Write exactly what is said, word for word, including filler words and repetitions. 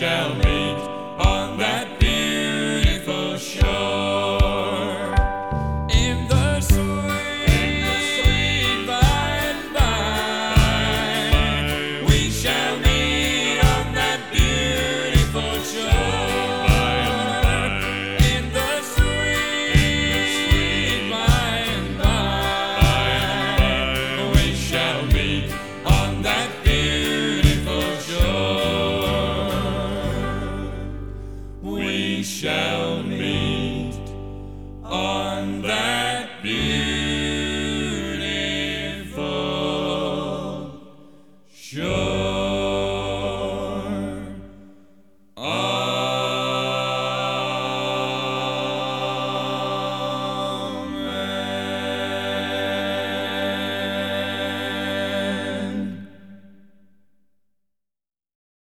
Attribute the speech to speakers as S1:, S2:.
S1: shall meet on that beautiful shore. In the sweet, sweet by and by, we shall meet on that beautiful shore. In the sweet, sweet by and by, we shall meet on that beautiful shore. We shall meet on that beautiful